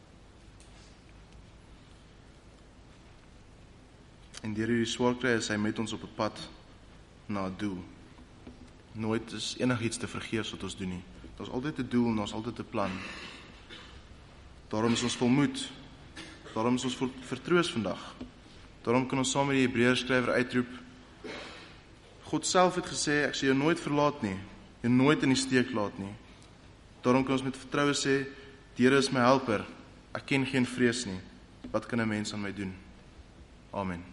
En deur hierdie swaar kry is hy met ons op 'n pad na 'n doel. Nooit is enigiets te vergeefs wat ons doen nie. Daar is altyd 'n doel en daar is altyd 'n plan. Daarom is ons volmoed. Daarom is ons vertroos vandag. Daarom kan ons saam met die Hebreërskrywer uitroep: God self het gesê, ek sal jou nooit verlaat nie, jou nooit in die steek laat nie. Daarom kan ons met vertroue sê, die Here is my helper, ek ken geen vrees nie. Wat kan 'n mens aan my doen? Amen.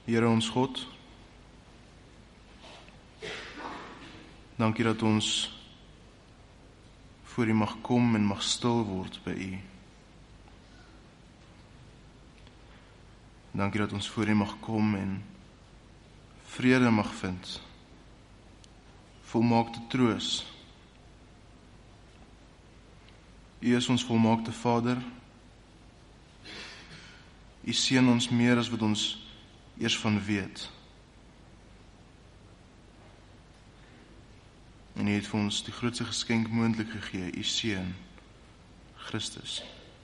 Here ons God, dankie dat ons voor U mag kom en mag stil word by U. Dankie dat ons voor U mag kom en vrede mag vind, volmaakte troos. U is ons volmaakte Vader. U seën ons meer as wat ons eers van weet. En U het vir ons die grootste geskenk moontlik gegee, U seun, Christus.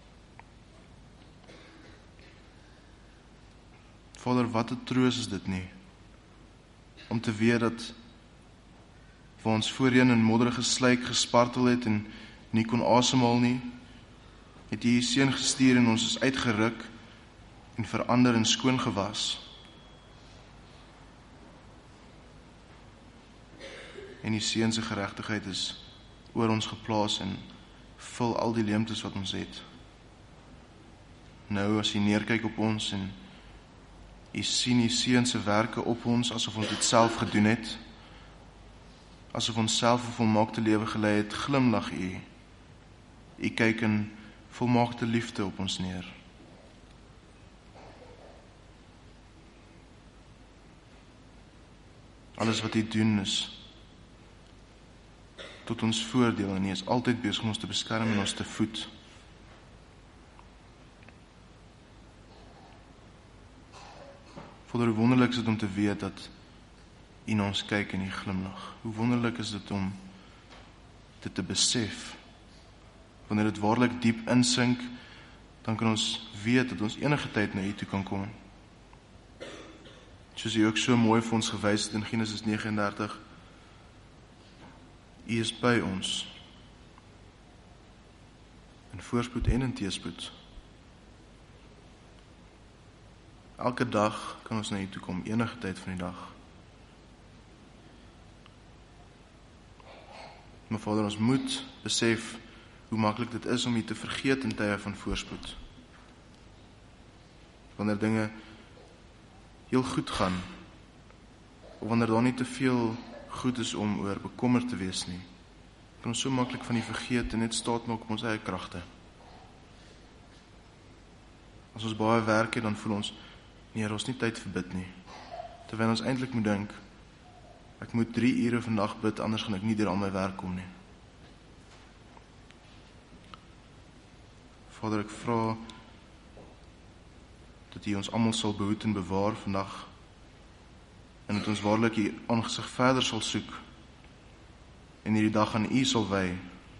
Vader, wat 'n troos is dit nie, om te weet dat waar ons voorheen in modderige slyk gespartel het en nie kon asemhaal nie, het U U seun gestuur en ons is uitgeruk en verander en skoon gewas. En U seun se geregtigheid is oor ons geplaas en vul al die leemtes wat ons het. Nou as U neerkyk op ons en U sien U seun se werke op ons asof ons dit self gedoen het, asof ons self 'n volmaakte lewe gelei het, glimlag U. U kyk in volmaakte liefde op ons neer. Alles wat U doen is tot ons voordeel en U is altyd besig om ons te beskerm en ons te voed. Vader, hoe wonderlik is dit om te weet dat U na ons kyk en U glimlag. Hoe wonderlik is dit om dit te besef. Wanneer dit waarlik diep insink, dan kan ons weet dat ons enige tyd na U toe kan kom. Soos U ook so mooi vir ons gewys het in Genesis nege en dertig, U is by ons, in voorspoed en in teëspoed. Elke dag kan ons na U toe kom, enige tyd van die dag. Maar Vader, ons moet besef hoe maklik dit is om U te vergeet in tye van voorspoed. Wanneer dinge heel goed gaan, of wanneer daar nie te veel goed is om oor bekommerd te wees nie, kan ons so maklik van U vergeet en net staat maak op ons eie kragte. As ons baie werk het, dan voel ons, nee, daar is nie tyd vir bid nie. Terwyl ons eintlik moet dink, ek moet drie ure vandag bid, anders gaan ek nie deur al my werk kom nie. Vader, ek vra dat U ons almal sal behoed en bewaar vandag, en dat ons waarlik U aangesig verder sal soek, en hierdie dag aan U sal wy.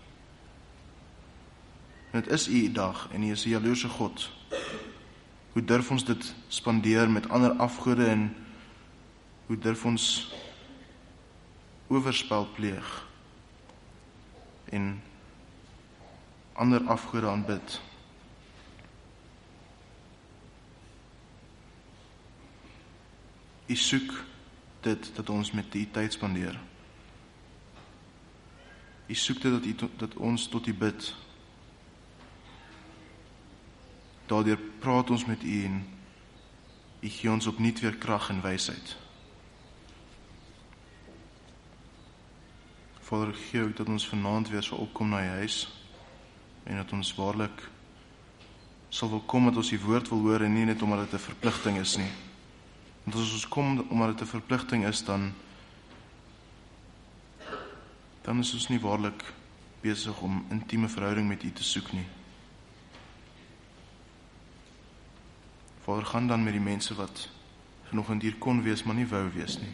En dit is U dag, en U is 'n jaloerse God. Hoe durf ons dit spandeer met ander afgode, en hoe durf ons oorspel pleeg, en ander afgode aanbid. U soek dit, dat ons met U tyd spandeer. U soek dit, dat, u, dat ons tot U bid. Daardeur praat ons met U en U gee ons opnuut weer krag en wysheid. Vader, ek gee ook dat ons vanaand weer sal opkom na U huis, en dat ons waarlik sal wil kom dat ons U woord wil hoor, en nie net omdat dit 'n verpligting is nie. Want as ons kom omdat dit 'n verpligting is, dan dan is ons nie waarlik besig om intieme verhouding met U te soek nie. Vader, gaan dan met die mense wat vanoggend hier kon wees, maar nie wou wees nie.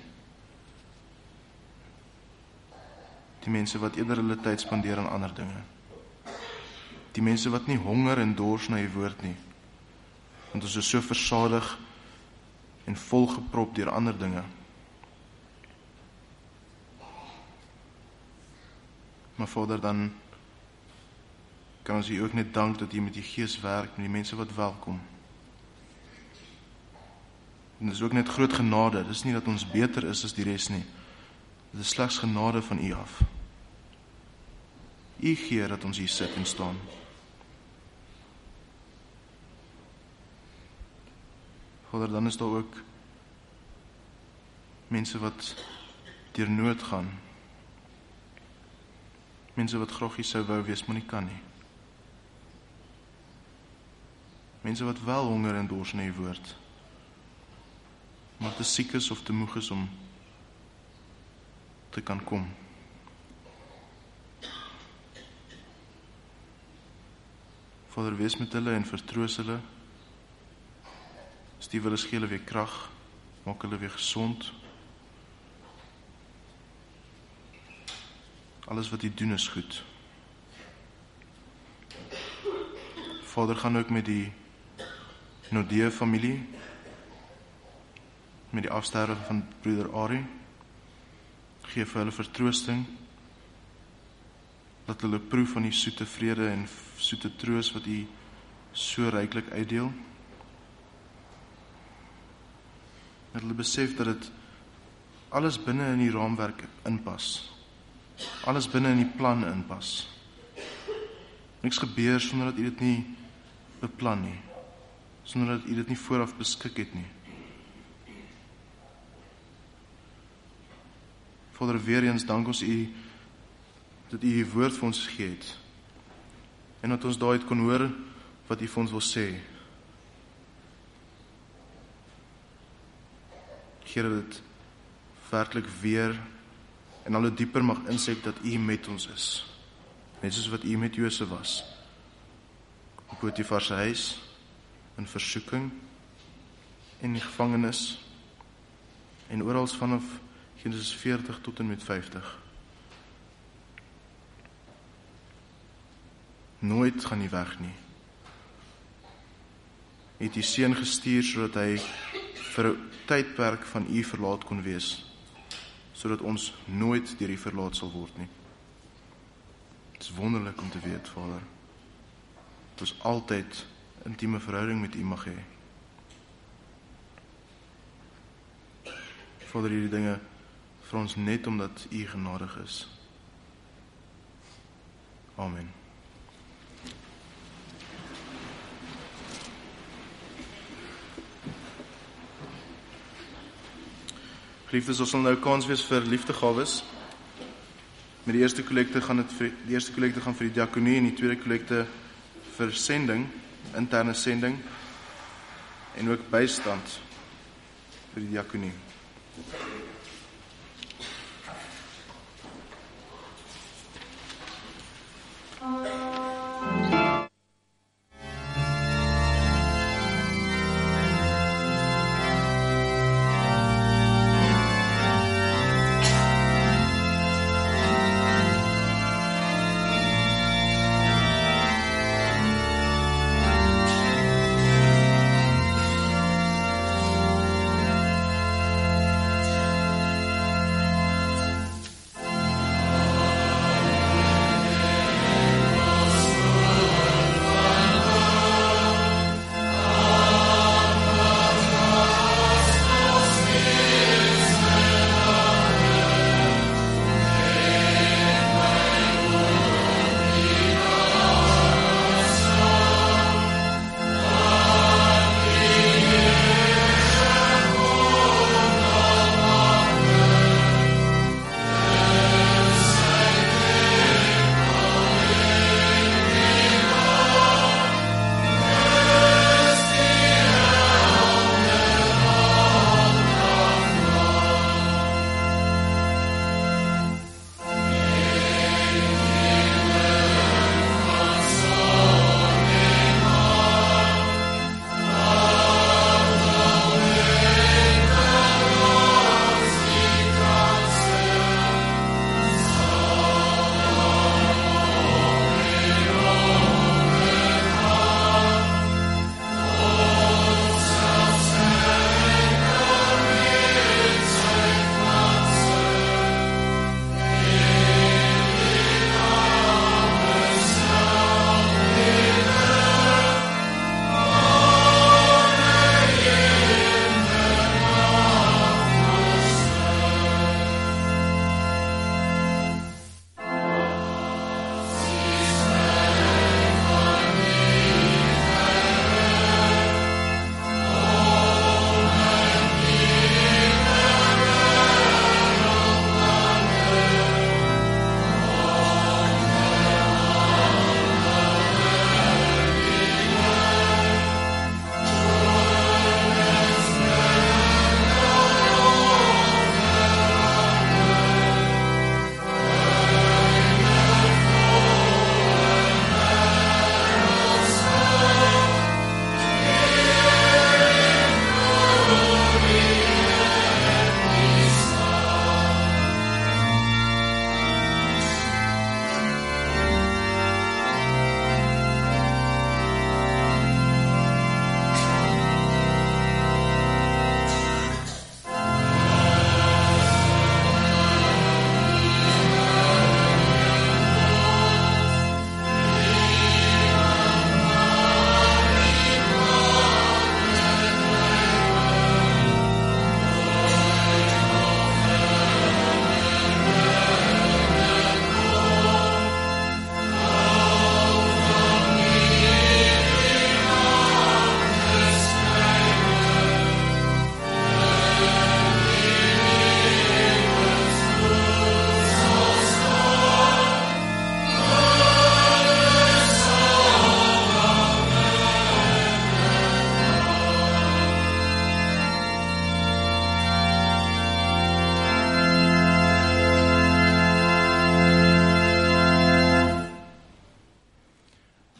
Die mense wat eerder hulle tyd spandeer aan ander dinge. Die mense wat nie honger en dors na U woord nie. Want ons is so versadig en volgeprop deur ander dinge. Maar Vader, dan kan ons U ook net dank dat U met die Gees werk met die mense wat welkom. En dit is ook net groot genade. Dit is nie dat ons beter is as die res nie. Dit is slegs genade van U af. U gee dat ons hier sit en staan. Vader, dan is daar ook mense wat deur nood gaan, mense wat groggie sou wou wees, maar nie kan nie. Mense wat wel honger en dors na U woord, maar te siek is of te moeg is om te kan kom. Vader, wees met hulle en vertroos hulle. Stuur hulle gee hulle weer krag, maak hulle weer gesond. Alles wat U doen is goed. Vader, gaan ook met die Nodee familie, met die afsterwe van broeder Ari. Gee vir hulle vertroosting, dat hulle proe van die soete vrede en soete troos wat U so ryklik uitdeel. Dat hulle besef dat dit alles binne in die raamwerk inpas. Alles binne in die plan inpas. Niks gebeur sonder dat U dit nie beplan nie. Sonder dat U dit nie vooraf beskik het nie. Vader, weer eens dank ons U dat U U woord vir ons gegee het. En dat ons daaruit kon hoor wat U vir ons wil sê. Here, dat dit werklik weer en al hoe dieper mag insek dat U met ons is. Net soos wat U met Josef was. Op Potifar se huis, in versoeking, en die gevangenis, en oral vanaf Genesis veertig tot en met vyftig. Nooit gaan U weg nie. U het U seun gestuur sodat hy vir 'n tydperk van U verlaat kon wees, sodat ons nooit deur U verlaat sal word nie. Het is wonderlik om te weet, Vader, dat ons altyd intieme verhouding met U mag hê. Vader, hierdie dinge vir ons net omdat U genadig is. Amen. Geliefdes, ons sal nou kans wees vir liefdegawes. Met die eerste kollekte gaan dit vir die eerste kollekte gaan vir die diakonie en die tweede kollekte vir sending, interne sending en ook bystand vir die diakonie.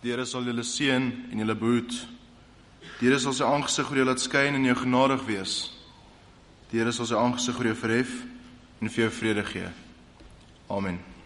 Die Here sal julle seën en julle behoed. Die Here sal sy aangesig oor jou laat skyn en jou genadig wees. Die Here sal sy aangesig oor jou verhef en vir jou vrede gee. Amen.